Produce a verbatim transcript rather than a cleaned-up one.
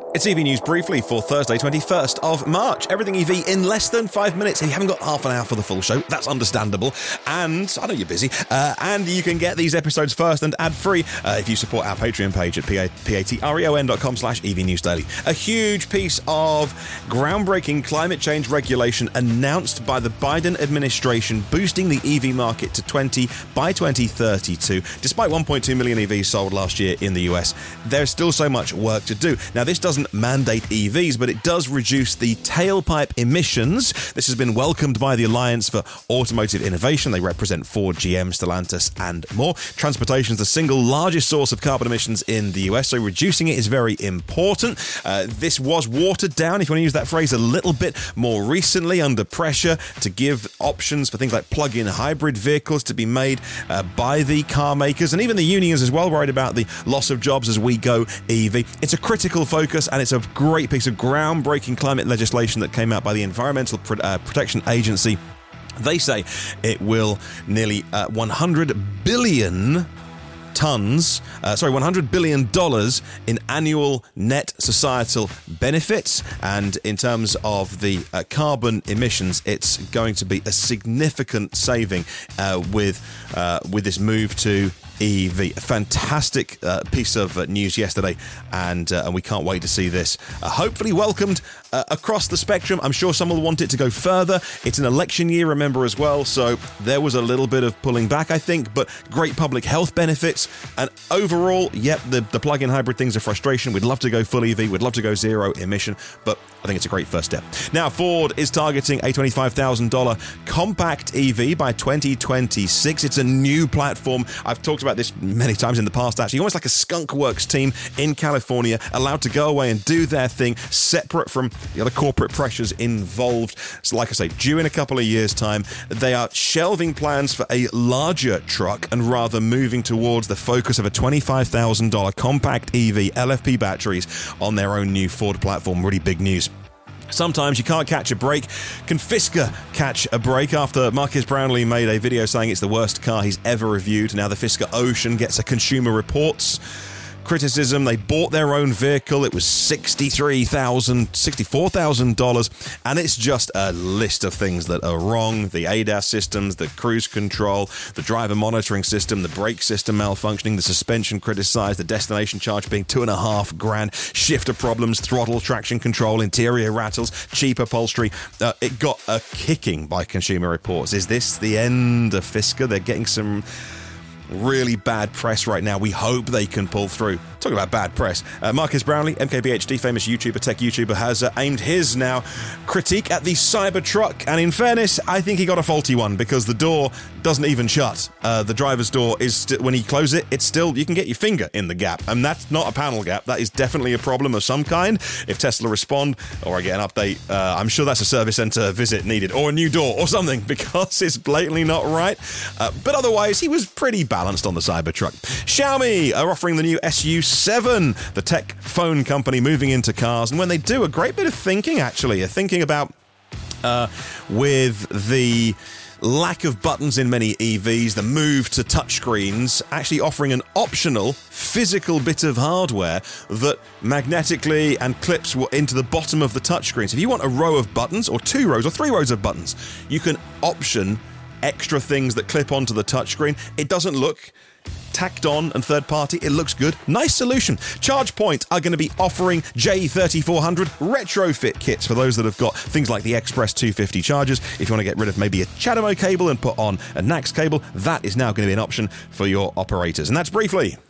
It's E V News briefly for Thursday, twenty-first of March. Everything E V in less than five minutes. If you haven't got half an hour for the full show, that's understandable. And I know you're busy. Uh, and you can get these episodes first and ad-free uh, if you support our Patreon page at patreon dot com slash E V News Daily. A huge piece of groundbreaking climate change regulation announced by the Biden administration, boosting the E V market to twenty by twenty thirty-two. Despite one point two million E Vs sold last year in the U S, there's still so much work to do. Now, this doesn't mandate E Vs, but it does reduce the tailpipe emissions. This has been welcomed by the Alliance for Automotive Innovation. They represent Ford, G M, Stellantis, and more. Transportation is the single largest source of carbon emissions in the U S, so reducing it is very important. Uh, this was watered down, if you want to use that phrase, a little bit more recently under pressure to give options for things like plug-in hybrid vehicles to be made uh, by the car makers, and even the unions as well, worried about the loss of jobs as we go E V. It's a critical focus, and it's a great piece of groundbreaking climate legislation that came out by the Environmental Pro- uh, Protection Agency. They say it will nearly uh, one hundred billion tons, uh, sorry, one hundred billion dollars in annual net societal benefits. And in terms of the uh, carbon emissions, it's going to be a significant saving uh, with uh, with this move to E V. A fantastic uh, piece of uh, news yesterday, and uh, and we can't wait to see this uh, hopefully welcomed uh, across the spectrum. I'm sure some will want it to go further. It's an election year, remember, as well, so there was a little bit of pulling back, I think, but great public health benefits. And overall, yep, the, the plug-in hybrid things are frustration. We'd love to go full E V. We'd love to go zero emission, but I think it's a great first step. Now, Ford is targeting a twenty-five thousand dollars compact E V by twenty twenty-six. It's a new platform. I've talked about this many times in the past, actually. Almost like a skunk works team in California, allowed to go away and do their thing, separate from the other corporate pressures involved. So like I say, due in a couple of years' time, they are shelving plans for a larger truck and rather moving towards the focus of a twenty-five thousand dollars compact E V, L F P batteries on their own new Ford platform. Really big news. Sometimes you can't catch a break. Can Fisker catch a break after Marques Brownlee made a video saying it's the worst car he's ever reviewed? Now the Fisker Ocean gets a Consumer Reports criticism. They bought their own vehicle. It was sixty-three thousand dollars, sixty-four thousand dollars, and it's just a list of things that are wrong. The A D A S systems, the cruise control, the driver monitoring system, the brake system malfunctioning, the suspension criticized, the destination charge being two and a half grand, shifter problems, throttle, traction control, interior rattles, cheap upholstery. Uh, it got a kicking by Consumer Reports. Is this the end of Fisker? They're getting some really bad press right now. We hope they can pull through. Talking about bad press, uh, Marques Brownlee, M K B H D, famous YouTuber, tech YouTuber, has uh, aimed his now critique at the Cybertruck, and in fairness, I think he got a faulty one, because the door doesn't even shut. Uh, the driver's door is st- when you close it, it's still, you can get your finger in the gap, and that's not a panel gap. That is definitely a problem of some kind. If Tesla respond, or I get an update, uh, I'm sure that's a service center visit needed, or a new door, or something, because it's blatantly not right. Uh, but otherwise, he was pretty balanced on the Cybertruck. Xiaomi are offering the new S U seven, the tech phone company moving into cars, and when they do, a great bit of thinking, actually, thinking about uh, with the lack of buttons in many E Vs, the move to touchscreens, actually offering an optional physical bit of hardware that magnetically and clips into the bottom of the touchscreen. So if you want a row of buttons, or two rows, or three rows of buttons, you can option extra things that clip onto the touchscreen. It doesn't look tacked on and third party. It looks good. Nice solution. ChargePoint are going to be offering J thirty-four hundred retrofit kits for those that have got things like the Express two fifty chargers. If you want to get rid of maybe a CHAdeMO cable and put on a N A C S cable, that is now going to be an option for your operators. And that's briefly.